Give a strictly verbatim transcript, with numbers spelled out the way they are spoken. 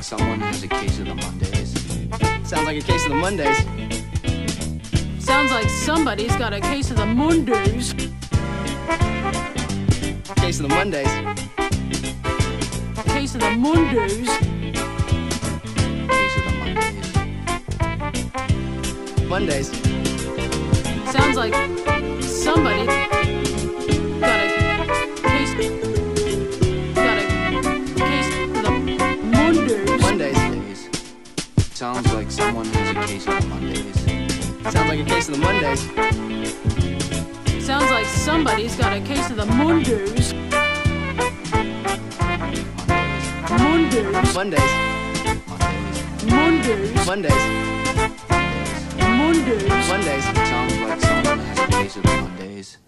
someone has a case of the Mondays. Sounds like a case of the Mondays. Sounds like somebody's got a case of the Mondays. Case of the Mondays. Case of the Mondays. Case of the Mondays. Mondays. Sounds like somebody got a case. Got a case of the Mondays. Mondays. Mondays. Sounds like someone has a case of the Mondays. Sounds like a case of the Mondays. Sounds like somebody's got a case of the Mondays. Mondays. Mondays. Mondays. Mondays. Mondays. Mondays. Sounds like someone has a case of the Mondays.